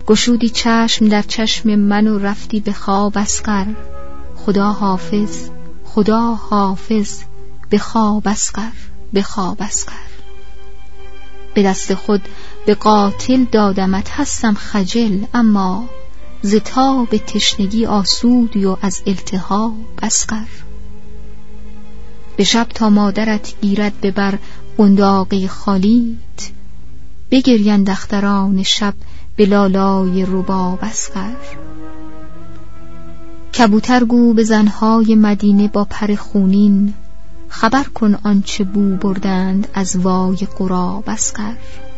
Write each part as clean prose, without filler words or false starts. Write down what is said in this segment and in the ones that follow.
گشودی چشم در چشم من و رفتی به خواب اسقر. خدا حافظ، خدا حافظ، به خواب اسقر، به خواب اسقر. به دست خود به قاتل دادمت، هستم خجل اما ز تاب تشنگی آسودی و از التهاب اسقر. به شب تا مادرت گیرد به بر قنداقی خالیت، بگریند اختران شب به لالای رباب اسقر. کبوتر گو به زنهای مدینه با پر خونین، خبر کن آنچه بو بردند از وای غراب اسقر.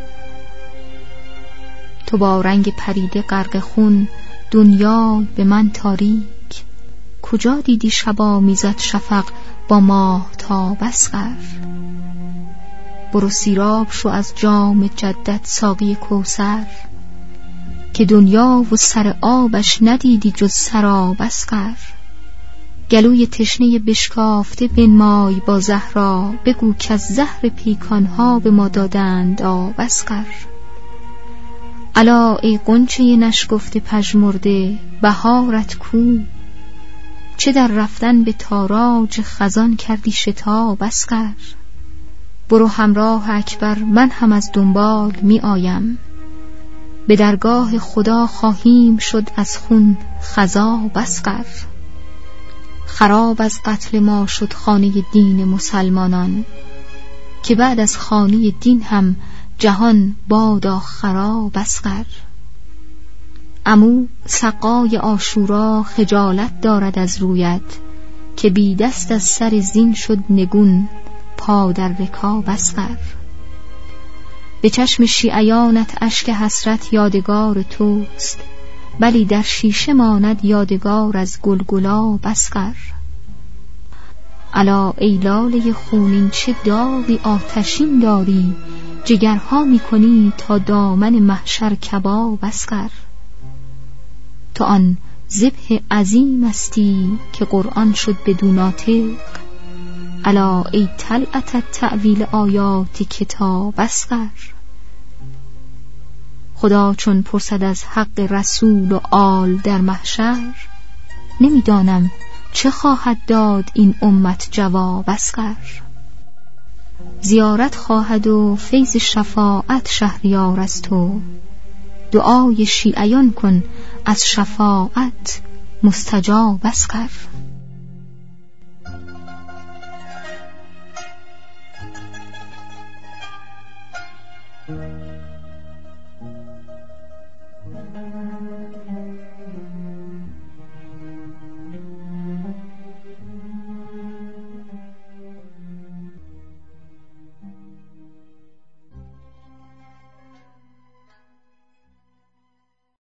تو با رنگ پریده غرق خون، دنیای به من تاریک، کجا دیدی شبا میزد شفق با ماهتاب اسقر. برو سیراب شو از جام جدت ساقی کوثر، که دنیا و سر آبش ندیدی جز سراب اسقر. گلوی تشنه بشکافته بنمای با زهرا، بگو که از زهر پیکانها به ما دادند آب اسقر. الا ای غنچه نشکفته پژمرده، بهارت کو؟ چه در رفتن به تاراج خزان کردی شتاب اسقر. برو همراه اکبر، من هم از دنبال می آیم، به درگاه خدا خواهیم شد از خون خضاب اسقر. خراب از قتل ما شد خانه دین مسلمانان، که بعد از خانه دین هم جهان بادا خراب اسقر. عمو سقای عاشورا خجالت دارد از رویت، که بی دست از سر زین شد نگون پا در رکاب اسقر. به چشم شیعیانت اشک حسرت یادگار توست، بلی در شیشه ماند یادگار از گلگلاب اسقر. الا ای لاله خونین چه داغی آتشین داری، جگرها می کنی تا دامن محشر کباب اسقر. تو آن ذبح عظیم استی که قرآن شد بدون ناطق، الا ای طلعت تأویل آیات کتاب اسقر. خدا چون پرسد از حق رسول و آل در محشر، نمیدانم چه خواهد داد این امت جواب اسقر. زیارت خواهد و فیض شفاعت شهریار از تو، دعای شیعیان کن از شفاعت مستجاب اسقر.